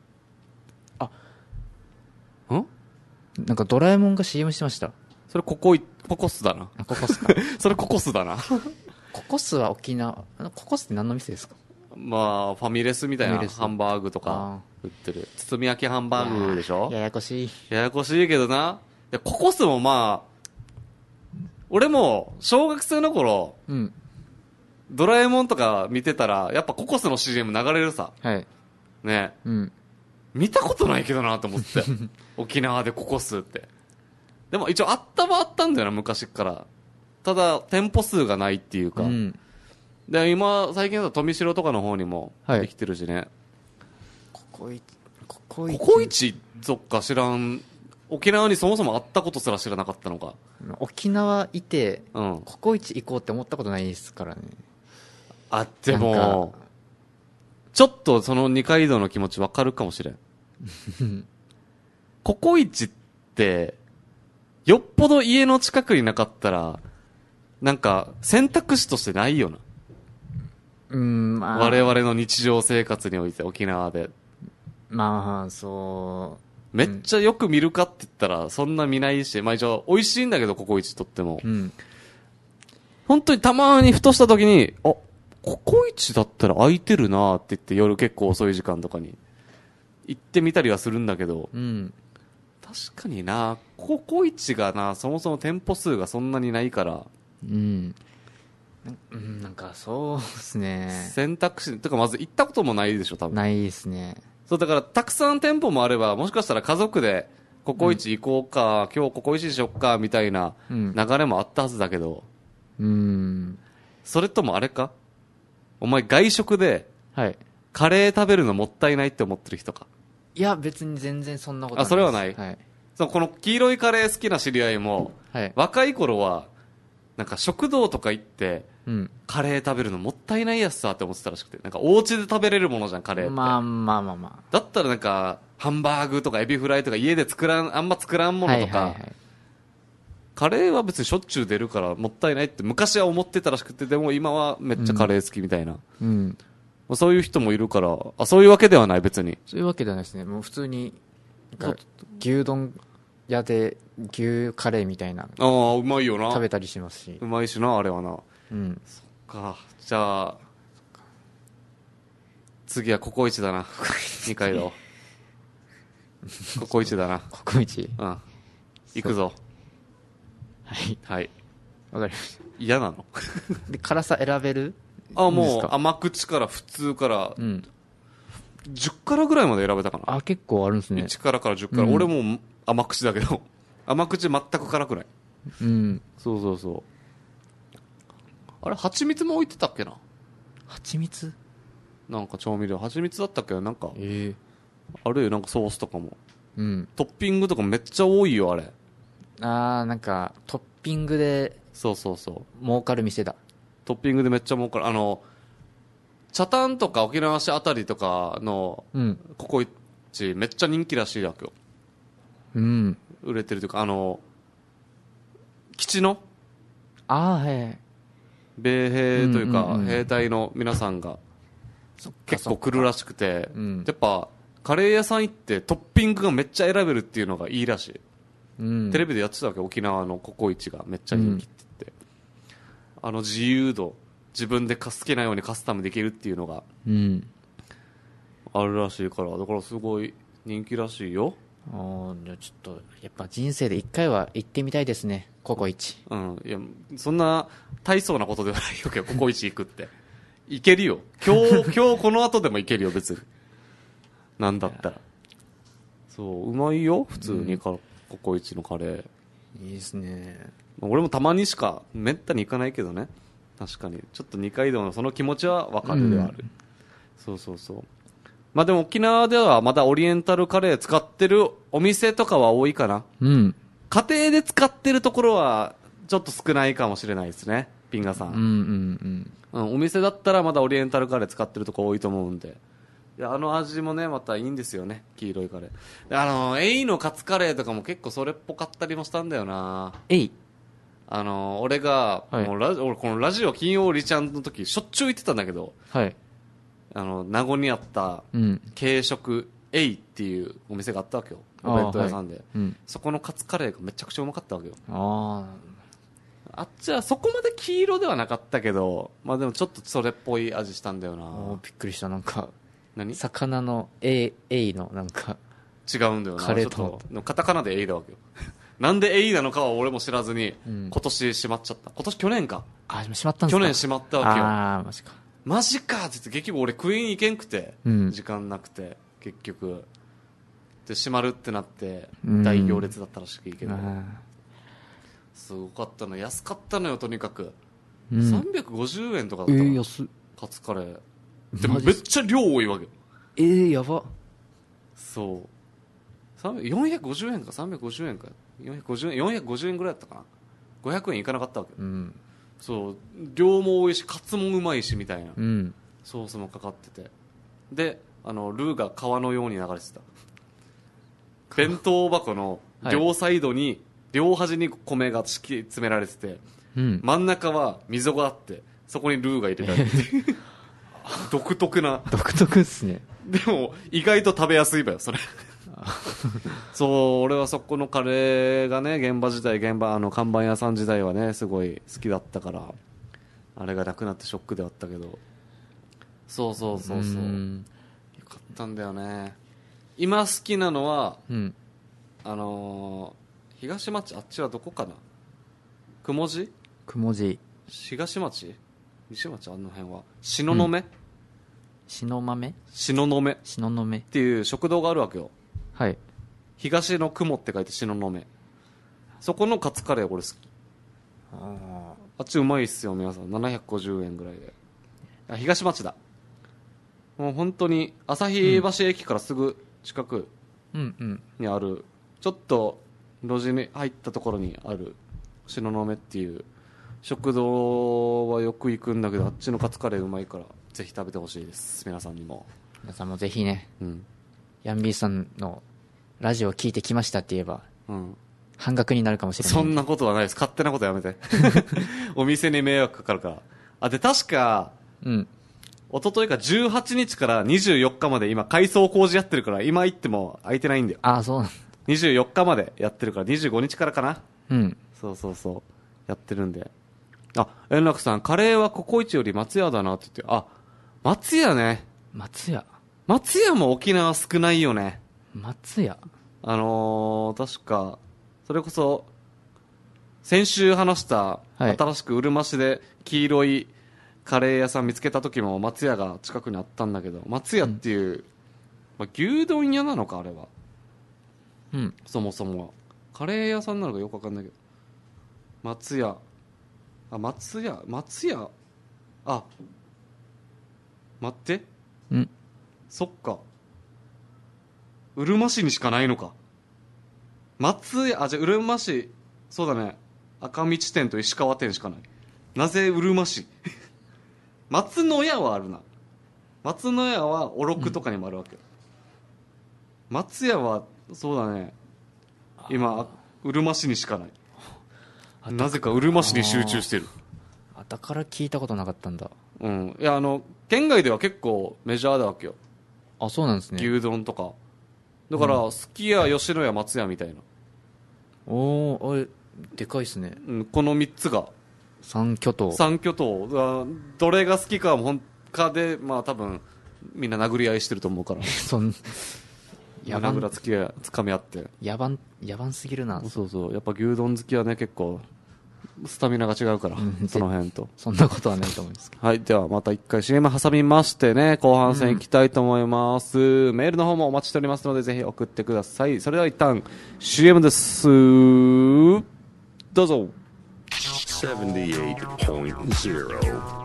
なんかドラえもんが CM してました。 それココスだな。 ココスか。 それココスだな。 ココスは沖縄、ココスって何の店ですか？ まあ、ファミレスみたいなハンバーグとか売ってる。包み焼きハンバーグでしょ？ ややこしい。 ややこしいけどな。いや、ココスもまあ、俺も小学生の頃、 うん。 ドラえもんとか見てたら、やっぱココスの CM 流れるさ。 はい。 ね。 うん。 見たことないけどなと思って。沖縄でココスって。でも一応あったんだよな、昔から。ただ、店舗数がないっていうか。うん、で、今、最近だと富城とかの方にもできてるしね。はい、 ココイチそっか、知らん。沖縄にそもそも会ったことすら知らなかったのか。 沖縄いて、うん、ココイチ行こうって思ったことないですからね。 あ、でも、ちょっとその二階堂の気持ちわかるかもしれん。ココイチって、よっぽど家の近くになかったら、なんか選択肢としてないよな。 まあ、 我々の日常生活において沖縄で。 まあ、そう。 めっちゃよく見るかって言ったら、そんな見ないし、まあ一応美味しいんだけど、ココイチとっても。うん。本当にたまにふとした時に、あ、ココイチだったら空いてるなって言って夜結構遅い時間とかに行ってみたりはするんだけど、うん、確かにな、ココイチがな、そもそも店舗数がそんなにないから、 うん。なんかそうですね。 選択肢、とかまず行ったこともないでしょ、多分。 ないですね。 そう、だからたくさん店舗もあれば、もしかしたら家族でココイチ行こうか、今日ココイチしよっか、みたいな流れもあったはずだけど、それともあれか、お前外食で、はい。カレー食べるのもったいないって思ってる人か。 いや、別に全然そんなことないです。 あ、それはない。 はい。 この黄色いカレー好きな知り合いも、はい。若い頃は、なんか食堂とか行って、うん。カレー食べるのもったいないやつさって思ってたらしくて、なんかお家で食べれるものじゃん、カレーって。 まあ。 だったらなんか、ハンバーグとかエビフライとか家であんま作らんものとか、はいはいはい、カレーは別にしょっちゅう出るからもったいないって昔は思ってたらしくて、でも今はめっちゃカレー好きみたいな。うん。そういう人もいるから、あ、そういうわけではない別に。 そういうわけではないですね。もう普通に、牛丼屋で牛カレーみたいな。 ああ、うまいよな。 食べたりしますし。 うまいしな、あれはな。うん。そっか。じゃあ、次はココイチだな。二階堂。ココイチだな。 ココイチ。 うん。行くぞ。 はい。 はい。 わかりました。 嫌なの？ で、辛さ選べる？ あ、もう甘口から普通から、うん、10辛ぐらいまで選べたかな。 あ、結構あるんですね。 1辛から10辛。俺も甘口だけど、甘口全く辛くない。うん。そう。あれ、蜂蜜も置いてたっけな。 蜂蜜？ なんか調味料。蜂蜜だったっけな、なんか。 あるよ、なんかソースとかも。 うん。 トッピングとかめっちゃ多いよ、あれ。 なんか、トッピングで、 そうそうそう。 儲かる店だ。 トッピングでめっちゃ儲かる。北谷とか沖縄市あたりとかの、ココイチめっちゃ人気らしいわけよ。 うん。 売れてるというか、基地のはい。 米兵というか、兵隊の皆さんが結構来るらしくて、やっぱカレー屋さん行ってトッピングがめっちゃ選べるっていうのがいいらしい。テレビでやってたわけ、沖縄のココイチがめっちゃ人気って言って、自由度、自分で好きなようにカスタムできるっていうのがあるらしいから、だからすごい人気らしいよ。 じゃあちょっとやっぱ人生で一回は行ってみたいですね、ココイチ。 いやそんな大層なことではないよけど、ココイチ行くって行けるよ、今日この後でも行けるよ別に。なんだったらそううまいよ普通に、ココイチのカレーいいですね。 俺もたまにしかめったに行かないけどね。確かにちょっと二階堂のその気持ちは分かるではある、そうそうそう。まあでも沖縄ではまだオリエンタルカレー使ってるお店とかは多いかな。家庭で使ってるところはちょっと少ないかもしれないですね、ピンガさん。お店だったらまだオリエンタルカレー使ってるとこ多いと思うんで。いや味もねまたいいんですよね、黄色いカレー。エイのカツカレーとかも結構それっぽかったりもしたんだよな。 エイ俺が、俺このラジオ金曜リちゃんの時しょっちゅう行ってたんだけど、名護にあった軽食エイっていうお店があったわけよ、お弁当屋さんで、そこのカツカレーがめちゃくちゃうまかったわけよ。あっちはそこまで黄色ではなかったけど、まあでもちょっとそれっぽい味したんだよな。 びっくりした。なんか何魚のエイのなんか違うんだよな、 カレーとカタカナでエイだわけよなんでエイなのかは俺も知らずに、今年しまっちゃった。去年か。 しまったんですか。 去年しまったわけよ。 マジかって言って結局俺食いに行けんくて、時間なくて結局で閉まるってなって大行列だったらしくいいけど、すごかったの、安かったのよとにかく、350円とかだった安っ。 カツカレーでもめっちゃ量多いわけよ。 やば。 そう450円か350円か450円ぐらいだったかな。500円いかなかったわけ、そう量も多いしカツもうまいしみたいな、ソースもかかってて、でルーが川のように流れてた。弁当箱の両サイドに、両端に米が敷き詰められてて、真ん中は溝があってそこにルーが入れられてて独特っすね。 でも意外と食べやすいわよそれそう俺はそこのカレーがね、看板屋さん時代はねすごい好きだったから、あれがなくなってショックであったけど、そうよかったんだよね。今好きなのは、東町、あっちはどこかな、雲路東町西町、あの辺は東雲、っていう食堂があるわけよ。東の雲って書いて東雲。そこのカツカレー俺好き。あっちうまいっすよ皆さん。750円ぐらいで。東町だ。もう本当に旭橋駅からすぐ近くにある、ちょっと路地に入ったところにある東雲っていう食堂はよく行くんだけど、あっちのカツカレーうまいからぜひ食べてほしいです、皆さんにも。 皆さんもぜひね、ヤンビーさんのラジオを聞いてきましたって言えば、半額になるかもしれない。 そんなことはないです、勝手なことやめてお店に迷惑かかるから。で確か、一昨日か18日から24日まで今改装工事やってるから、今行っても空いてないんだよ。 そうなんだ。 24日までやってるから25日からかな。そうやってるんで。円楽さんカレーはココイチより松屋だなって言って、松屋ね。松屋も沖縄少ないよね。 松屋確かそれこそ先週話した新しくうるま市で黄色いカレー屋さん見つけた時も松屋が近くにあったんだけど、松屋っていう、牛丼屋なのかあれは、そもそもはカレー屋さんなのかよく分かんないけど、松屋待って、そっかうるま市にしかないのか。松屋、じゃあうるま市、そうだね、赤道店と石川店しかない。なぜうるま市松の屋はあるな。松の屋はおろくとかにもあるわけ、松屋はそうだね、今うるま市にしかない。なぜかうるま市に集中してる。 だから聞いたことなかったんだ。 うん。いや、県外では結構メジャーだわけよ。 あ、そうなんですね。 牛丼とか。だから、すき家、吉野家、松屋みたいな。 おー、あれ、でかいっすね。 うん、この3つが。 三巨頭。 三巨頭。どれが好きかで、まあ多分、みんな殴り合いしてると思うから。野蛮つかみ合って。 野蛮すぎるな。 そうそう。やっぱ牛丼好きはね、結構、スタミナが違うから、その辺と。 そんなことはないと思います。 はい。では、また一回 CM 挟みましてね、後半戦いきたいと思います。メールの方もお待ちしておりますので、ぜひ送ってください。それでは一旦、CM です。どうぞ。 78.0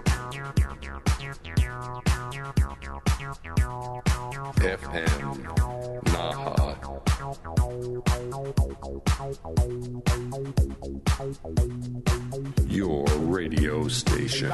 FM Naha. Your radio station.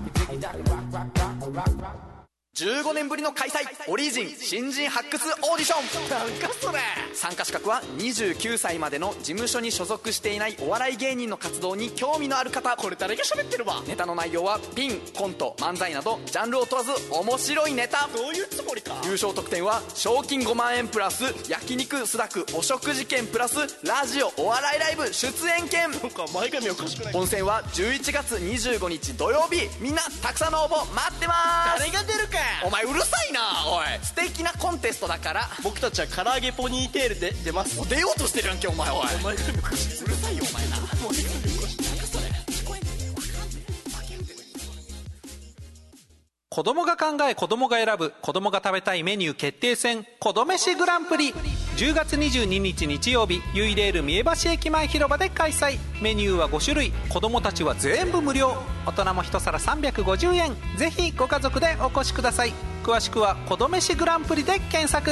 15年ぶりの開催、オリジン新人発掘オーディション。なんかそれ。参加資格は29歳までの事務所に所属していないお笑い芸人の活動に興味のある方。これ誰が喋ってるわ。ネタの内容はピン、コント、漫才などジャンルを問わず面白いネタ。どういうつもりか。優勝特典は賞金5万円プラス焼肉スダクお食事券プラスラジオお笑いライブ出演券。なんか前髪おかしくない。本選は11月25日土曜日。みんなたくさんの応募待ってます。誰が出るか。お前うるさいな。おい、素敵なコンテストだから。僕たちは唐揚げポニーテールで出ます。出ようとしてるやんけお前。おい、お前がうるさいよお前な。 子供が考え子供が選ぶ子供が食べたいメニュー決定戦子どめしグランプリ、10月22日日曜日、ユイレール三重橋駅前広場で開催。メニューは5種類、子供たちは全部無料、大人も一皿350円。ぜひご家族でお越しください。詳しくは子どめしグランプリで検索。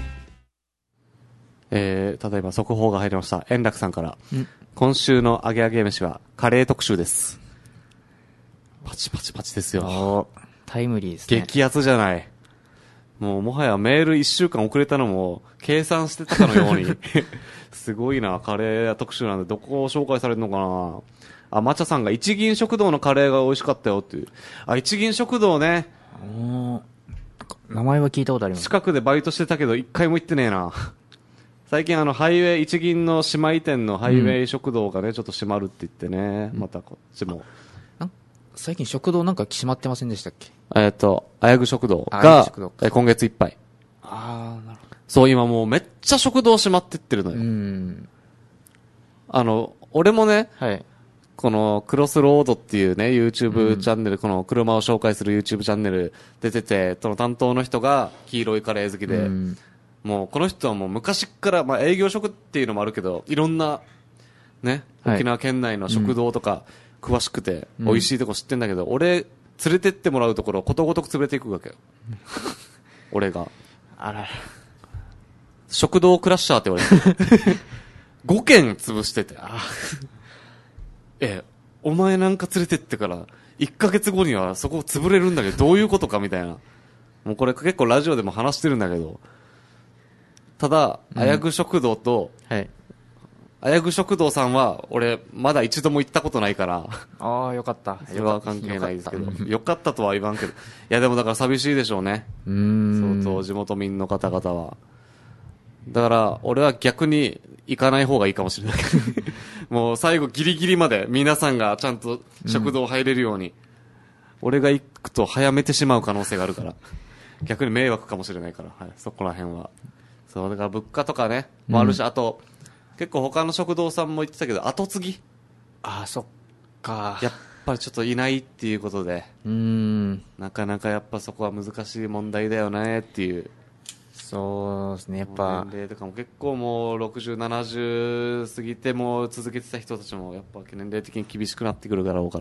ただいま速報が入りました。円楽さんから、今週の揚げ揚げ飯はカレー特集です。パチパチパチですよ。 タイムリーですね。 激アツじゃない。もうもはやメール1週間遅れたのも計算してたかのようにすごいな。カレー特集なんでどこを紹介されるのかな。あ、まちゃさんが一銀食堂のカレーが美味しかったよっていう。あ、一銀食堂ね。 名前は聞いたことあります。 近くでバイトしてたけど一回も行ってねえな。最近ハイウェイ、一銀の姉妹店のハイウェイ食堂がね、ちょっと閉まるって言ってね、またこっちも。 最近食堂なんか閉まってませんでしたっけ。 あやぐ食堂が、今月いっぱい。 なるほど。 そう、今もうめっちゃ食堂閉まってってるのよ。俺もね、 はい。 このクロスロードっていうね、YouTube チャンネル、この車を紹介する YouTube チャンネル出てて、その担当の人が黄色いカレー好きで、もうこの人はもう昔から、まあ営業職っていうのもあるけど、いろんな、ね、沖縄県内の食堂とか詳しくて、美味しいとこ知ってんだけど、俺、連れてってもらうところことごとく潰れていくわけよ。俺が。 あら。 食堂クラッシャーって言われて。5軒潰してて。お前なんか連れてってから、1ヶ月後にはそこ潰れるんだけど、どういうことかみたいな。もうこれ結構ラジオでも話してるんだけど、ただ、あやぐ食堂と、あやぐ食堂さんは、俺、まだ一度も行ったことないから。 よかった。 それは関係ないですけど。よかったとは言わんけど。いや、でもだから寂しいでしょうね。相当地元民の方々は。だから、俺は逆に行かない方がいいかもしれない。もう最後ギリギリまで皆さんがちゃんと食堂入れるように。俺が行くと早めてしまう可能性があるから。逆に迷惑かもしれないから。はい、そこら辺は。そう、だから物価とかね、もあるし、あと、結構他の食堂さんも言ってたけど、後継ぎそっか。 やっぱりちょっといないっていうことで、なかなかやっぱそこは難しい問題だよねっていう。 そうですね、やっぱ。 年齢とかも結構もう60、70過ぎても続けてた人たちもやっぱ年齢的に厳しくなってくるだろうから。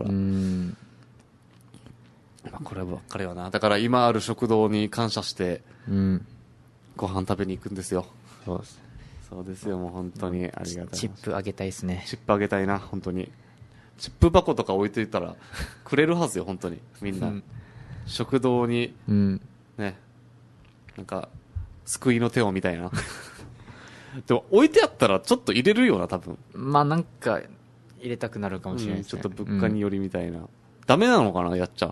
こればっかりはな。だから今ある食堂に感謝して、ご飯食べに行くんですよ。 そうですよ、もう本当にありがたい。 チップあげたいですね。 チップあげたいな、本当に。チップ箱とか置いていたらくれるはずよ、本当にみんな、食堂に、ね、なんか救いの手をみたいなでも置いてあったらちょっと入れるよな、多分。 まあなんか入れたくなるかもしれないですね、 ちょっと物価によりみたいな、ダメなのかな、やっちゃ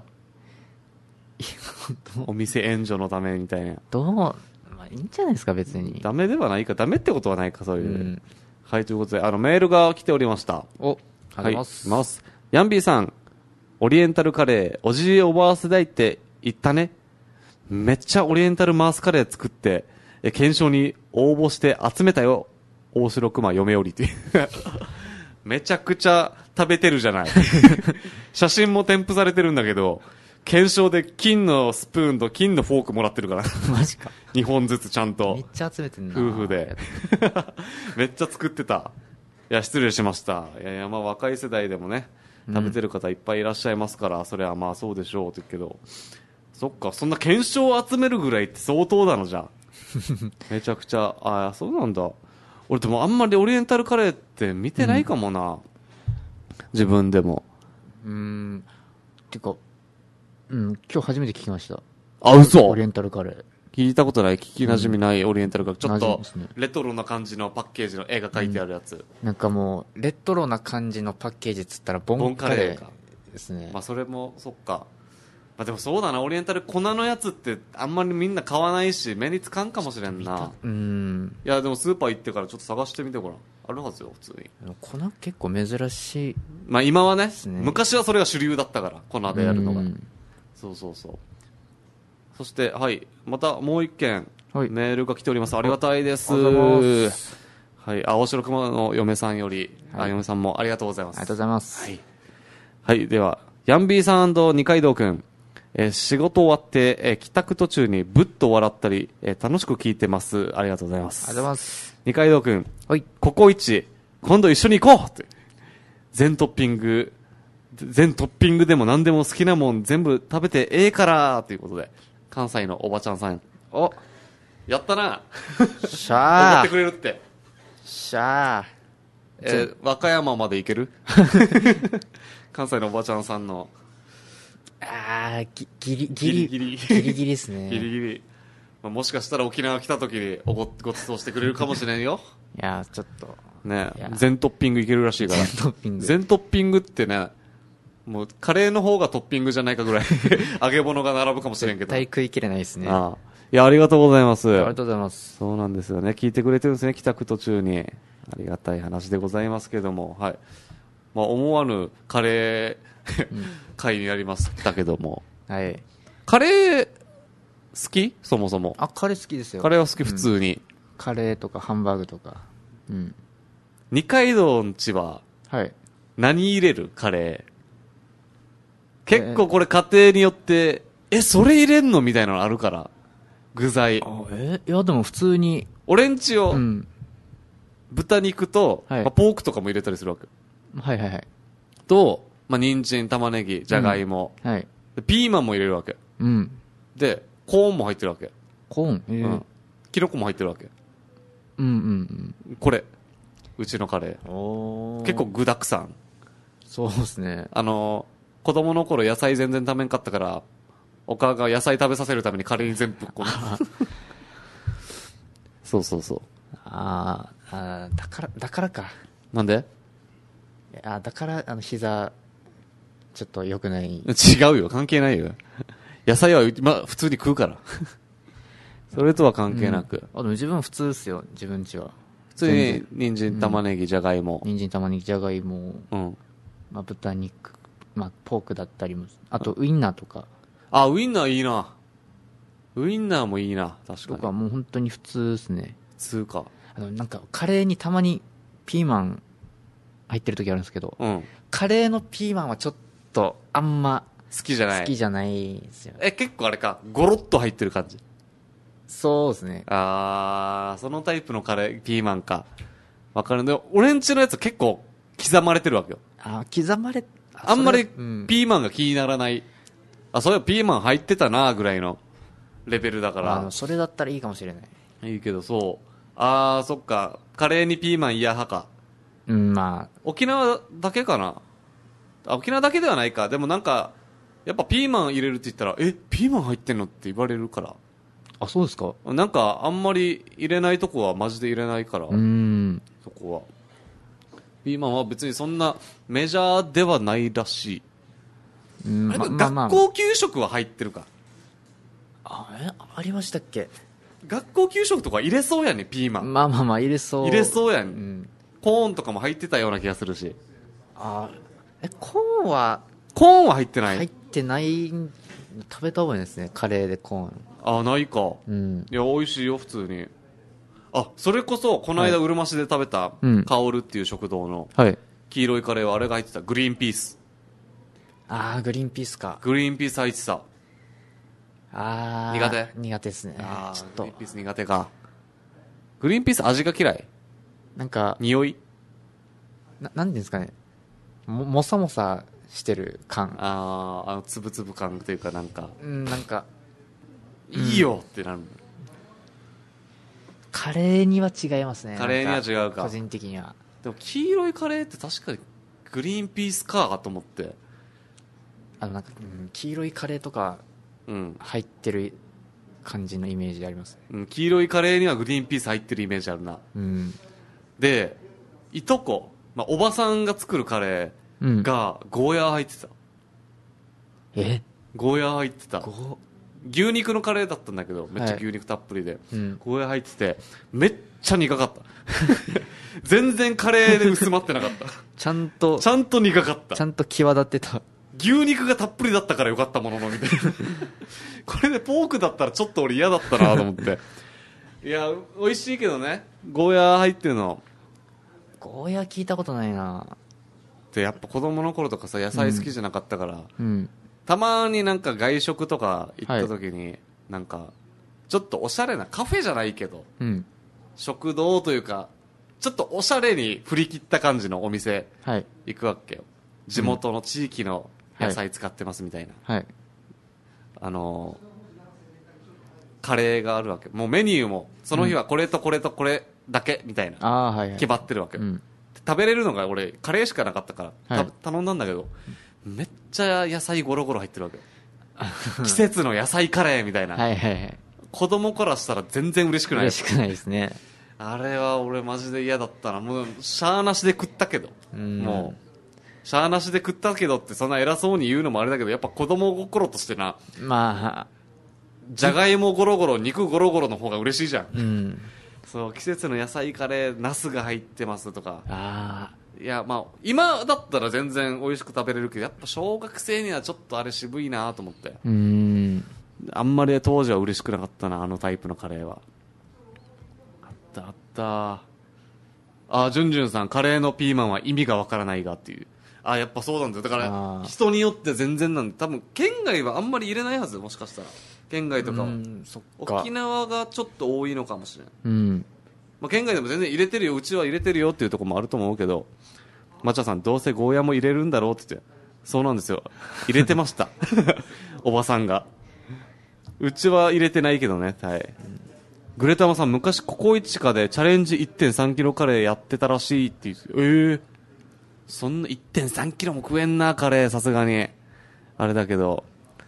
お店援助のためみたいな。 まあいいんじゃないですか、別に。 ダメではないか、ダメってことはないか、そういう、はい、ということでメールが来ておりました。 ありがとうございます。 ヤンビーさん、オリエンタルカレー、おじいおばあ世代って言ったね。めっちゃオリエンタルマースカレー作って、検証に応募して集めたよ。大城熊嫁よりっていう。めちゃくちゃ食べてるじゃない。写真も添付されてるんだけど、検証で金のスプーンと金のフォークもらってるから。 マジか。 2本ずつちゃんと。 めっちゃ集めてんな。 夫婦で。めっちゃ作ってた。いや、失礼しました。いや、まあ若い世代でもね、食べてる方いっぱいいらっしゃいますから、それはまあそうでしょうって言うけど、そっか、そんな検証を集めるぐらいって相当なのじゃん。めちゃくちゃ、そうなんだ。俺でもあんまりオリエンタルカレーって見てないかもな。自分でも。 てか、今日初めて聞きました。 嘘。 オリエンタルカレー。 聞いたことない、聞き馴染みないオリエンタルカレー。ちょっとレトロな感じのパッケージの絵が描いてあるやつ。 なんかもうレトロな感じのパッケージっつったらボンカレーですね。 まあそれもそっか。まあでもそうだな、オリエンタル粉のやつってあんまりみんな買わないし目につかんかもしれんな。いやでもスーパー行ってからちょっと探してみてごらん。あるはずよ、普通に。 粉結構珍しい。 まあ今はね、昔はそれが主流だったから粉でやるのが。そう。そしてはい、またもう一件、メールが来ております。ありがたいです。はい、大城熊の嫁さんより、嫁さんもありがとうございます。 ありがとうございます。 はい、ではヤンビーさん&二階堂くん、仕事終わって、帰宅途中にぶっと笑ったり、楽しく聞いてます。ありがとうございます。 ありがとうございます。 二階堂くん、ココイチ今度一緒に行こうって。全トッピングでも何でも好きなもん全部食べてええからということで、関西のおばちゃんさん。やったな。 しゃー。 怒ってくれるって。 しゃー。和歌山まで行ける関西のおばちゃんさんの。 ギリギリですね。 ギリギリ。もしかしたら沖縄来た時にごちそうしてくれるかもしれんよ。 いやちょっと。 ね、全トッピングいけるらしいから。全トッピングってね、もうカレーの方がトッピングじゃないかぐらい揚げ物が並ぶかもしれんけど。 絶対食い切れないですね。 いや、ありがとうございます。 ありがとうございます。 そうなんですよね。聞いてくれてるんですね、帰宅途中に。ありがたい話でございますけども、はい。まあ、思わぬカレー会になりましたけども。 はい。 カレー好き？そもそも。 カレー好きですよ。 カレーは好き、普通に。 カレーとかハンバーグとか。 二階堂んちは、何入れる？カレー。結構これ家庭によって、それ入れんのみたいなのあるから。具材。 いやでも普通に。 俺んちを、豚肉と、ポークとかも入れたりするわけ。と、人参、玉ねぎ、じゃがいも。ピーマンも入れるわけ。で、コーンも入ってるわけ。 コーンキノコも入ってるわけ。これ。うちのカレー。結構具沢山。 そうですね。 子供の頃野菜全然食べんかったから、お母が野菜食べさせるためにカレーに全部ぶっ込む。そう。 だからか。 なんで？ だから膝ちょっと良くない。 違うよ、関係ないよ。野菜は普通に食うからそれとは関係なく。 でも自分普通ですよ、自分ちは。 普通に人参、玉ねぎ、じゃがいも。 人参、玉ねぎ、じゃがいも。豚肉、ポークだったりも、あとウインナーとか。 ウインナーいいな。ウインナーもいいな、確かに。 僕はもう本当に普通ですね。 普通か。 なんかカレーにたまにピーマン入ってる時あるんですけど、カレーのピーマンはちょっとあんま好きじゃないですよ。 結構あれか、ゴロッと入ってる感じ。 そうですね。 そのタイプのカレー、ピーマンか。わかるんだよ。俺んちのやつ結構刻まれてるわけよ。 刻まれ、 あんまりピーマンが気にならない。そういえばピーマン入ってたなぐらいのレベルだから。 それだったらいいかもしれない。 いいけど、そう。 あーそっか、カレーにピーマン嫌派か。 うん、まあ沖縄だけかな。沖縄だけではないか。でもなんかやっぱピーマン入れるって言ったらピーマン入ってんのって言われるから。 あ、そうですか。 なんかあんまり入れないとこはマジで入れないから、そこはピーマンは別にそんなメジャーではないらしい。学校給食は入ってるか。 ありましたっけ。 学校給食とか入れそうやね、ピーマン。 まあ入れそうやん、コーンとかも入ってたような気がするし。 コーンは入ってない。 入ってない。食べた覚えないですね、カレーでコーン。ないか。いや美味しいよ普通に。それこそこの間うるま市で食べたカオルっていう食堂の黄色いカレーはあれが入ってた。グリーンピース。 グリーンピースか。 グリーンピース入ってた。苦手ですね。ちょっとグリーンピース苦手か。グリーンピース味が嫌い。 なんか匂いなんていうんですかね、もさもさしてる感。 つぶつぶ感というか、なんかなんかいいよってなる。 カレーには違いますね。 カレーには違うか、 個人的には。 でも黄色いカレーって確かにグリーンピースかと思って。 なんか、黄色いカレーとか入ってる感じのイメージありますね。 黄色いカレーにはグリーンピース入ってるイメージあるな。でいとこ、おばさんが作るカレーがゴーヤー入ってた。ゴーヤー入ってた。牛肉のカレーだったんだけど、めっちゃ牛肉たっぷりで、ゴーヤー入っててめっちゃ苦かった全然カレーで薄まってなかったちゃんと苦かった。 ちゃんと際立ってた。 牛肉がたっぷりだったからよかったもののみたいなこれでポークだったらちょっと俺嫌だったなと思っていや美味しいけどね、ゴーヤー入ってるの。 ゴーヤー聞いたことないな。 でやっぱ子供の頃とかさ、野菜好きじゃなかったから、たまになんか外食とか行った時に、なんかちょっとおしゃれなカフェじゃないけど、食堂というかちょっとおしゃれに振り切った感じのお店行くわけよ。地元の地域の野菜使ってますみたいな、カレーがあるわけ。もうメニューもその日はこれとこれとこれだけみたいな、決まってるわけよ。食べれるのが俺カレーしかなかったから、頼んだんだけどめっちゃ野菜ゴロゴロ入ってるわけよ季節の野菜カレーみたいな。子供からしたら全然嬉しくない。 嬉しくないですね。 あれは俺マジで嫌だったな。もうシャーなしで食ったけど、もうシャーなしで食ったけどってそんな偉そうに言うのもあれだけど、やっぱ子供心としてな、じゃがいもゴロゴロ肉ゴロゴロの方が嬉しいじゃん、そう季節の野菜カレーナスが入ってますとか。いや今だったら全然美味しく食べれるけど、やっぱ小学生にはちょっとあれ渋いなと思って、あんまり当時は嬉しくなかったな、あのタイプのカレーは。あったジュンジュンさん、カレーのピーマンは意味がわからないがっていう。やっぱそうなんだよ。だから人によって全然なんで、多分県外はあんまり入れないはず。もしかしたら県外とかは沖縄がちょっと多いのかもしれない。県外でも全然入れてるよ、うちは入れてるよっていうところもあると思うけど、マチャさんどうせゴーヤも入れるんだろうって言って、そうなんですよ、入れてましたおばさんが。うちは入れてないけどね。グレタマさん、昔ココイチカでチャレンジ 1.3 キロカレーやってたらしいって言って、そんな 1.3 キロも食えんなカレー、さすがにあれだけど。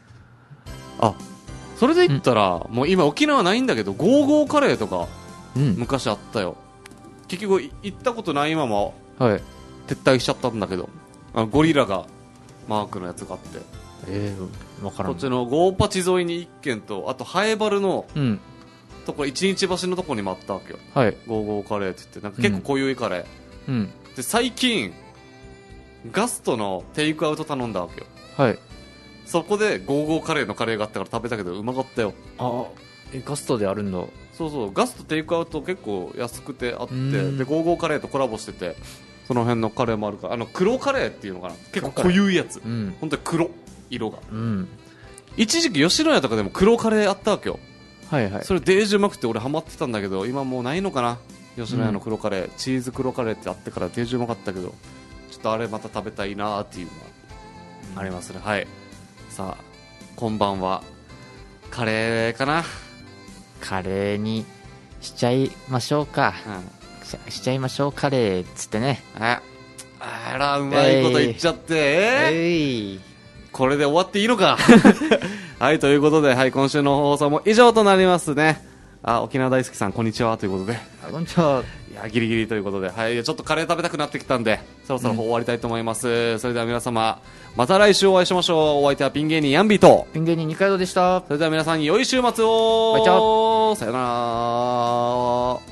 それで言ったら、もう今沖縄ないんだけど、ゴーゴーカレーとか昔あったよ。結局行ったことないまま撤退しちゃったんだけど、ゴリラがマークのやつがあって、 分からん。 こっちのゴーパチ沿いに1軒と、あとハエバルのところ、一日橋のところにもあったわけよ、ゴーゴーカレーって言って、なんか結構濃ゆいカレー、で最近ガストのテイクアウト頼んだわけよ。そこでゴーゴーカレーのカレーがあったから食べたけどうまかったよ。 ガストであるんだ。 そうガストテイクアウト結構安くてあって、でゴーゴーカレーとコラボしてて、その辺のカレーもあるから、黒カレーっていうのかな、結構濃ゆいやつ、本当に黒色が、一時期吉野家とかでも黒カレーあったわけよ。それデージうまくて俺ハマってたんだけど、今もうないのかな、吉野家の黒カレー、チーズ黒カレーってあってからデージうまかったけど、ちょっとあれまた食べたいなっていうのがありますね。さあこんばんは、カレーかな。 カレーにしちゃいましょうか、しちゃいましょうカレーっつってね。 あら、うまいこと言っちゃって、これで終わっていいのかはい、ということで、はい、今週の放送も以上となりますね。沖縄大好きさん、こんにちはということで。 こんにちは。 いや、ギリギリということで、はい、ちょっとカレー食べたくなってきたんで、そろそろ終わりたいと思います。それでは皆様、また来週お会いしましょう。お相手はピン芸人ヤンビーと、 ピン芸人二階堂でした。 それでは皆さん、良い週末を。 バイチャー。 さよなら。